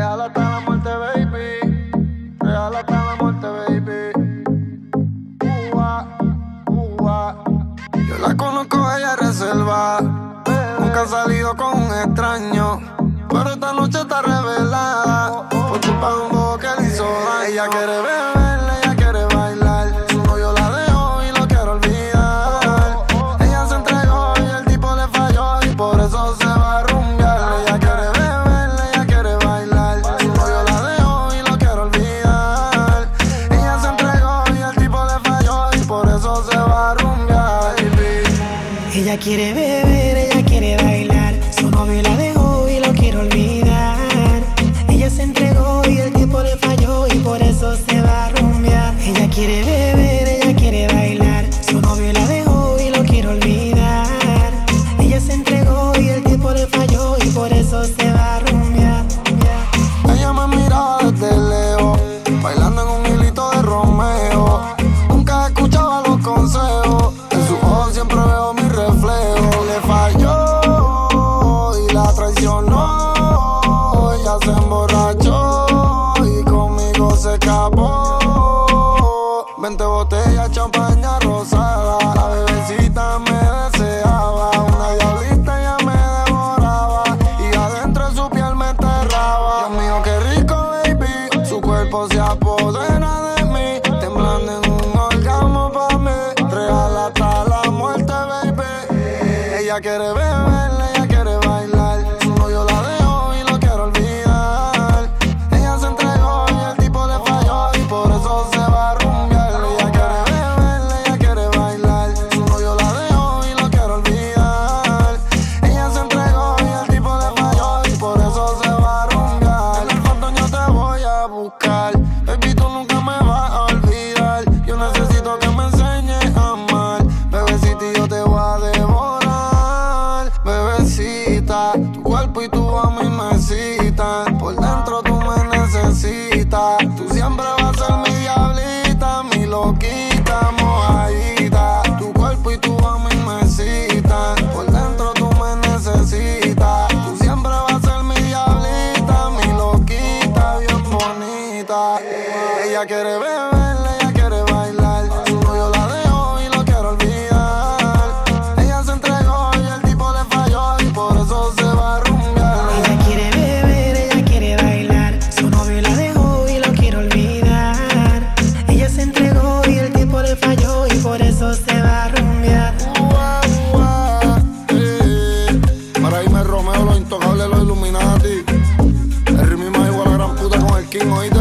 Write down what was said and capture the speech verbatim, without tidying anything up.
Real hasta la muerte, baby. Real hasta la muerte, baby. Ua, ua. Yo la conozco, ella es reserva. Nunca ha salido con un extraño, pero esta noche está revelada por culpa de un bobo que le hizo daño. Ella quiere beber, ella quiere bailar. Su novio la dejó y lo quiere olvidar. Ella se entregó y el tipo le falló y por eso se va a rumbear. Ella quiere beber, ella quiere bailar. Su novio la dejó y lo quiere olvidar. Ella se entregó y el tipo le falló y por eso se va a rumbear, baby. Ella quiere beber, ella quiere bailar. Su novio la dejó y lo quiere olvidar. Ella se entregó y el tipo le falló y por eso se va a rumbear. Ella quiere beber, ella quiere bailar. Su novio la dejó y lo quiere olvidar. Ella se entregó y el tipo le falló y por eso se va a rumbear. Ella me miraba desde lejos, bailando en un hilito de Romeo. Nunca escuchaba los consejos, en sus ojos siempre veo mi reflejo. Le falló y la traicionó. Ella se emborrachó y conmigo se escapó. Veinte botellas, champaña rosada. La bebecita me deseaba. Una diablita ya me devoraba y adentro de su piel me enterraba. Dios mío, qué rico, baby. Su cuerpo se apodera de mí, temblando en un orgasmo pa' mí. Real hasta la muerte, baby. Ella quiere beber, ella quiere bailar. Su novio la dejó y lo quiere olvidar. Ella se entregó y el tipo le falló y por eso se va a rumbear. Ella quiere beber, ella quiere bailar. Su novio la dejó y lo quiere olvidar. Ella se entregó y el tipo le falló y por eso se va a rumbear. En el fondo yo te voy a buscar, baby, tú nunca me vas a olvidar. Yo necesito que me enseñes a amar, bebecita, y yo te voy a devorar. Bebecita, tu cuerpo y tu a mí me citan. Por dentro tú me necesitas. Tú siempre vas a ser mi diablita, mi loquita, mojadita. Tu cuerpo y tu a mí me citan. Por dentro tú me necesitas. Tú siempre vas a ser mi diablita, mi loquita, bien bonita. Ella quiere beber, ella quiere bailar. Su novio la dejó y lo quiere olvidar. Ella se entregó y el tipo le falló y por eso se va a rumbear. Ella quiere beber, ella quiere bailar. Su novio la dejó y lo quiere olvidar. Ella se entregó y el tipo le falló y por eso se va a rumbear. Ua, ua, eh. Para irme Romeo, los intocables, los Illuminati. El ritmo más igual a la gran puta con el King, oíste.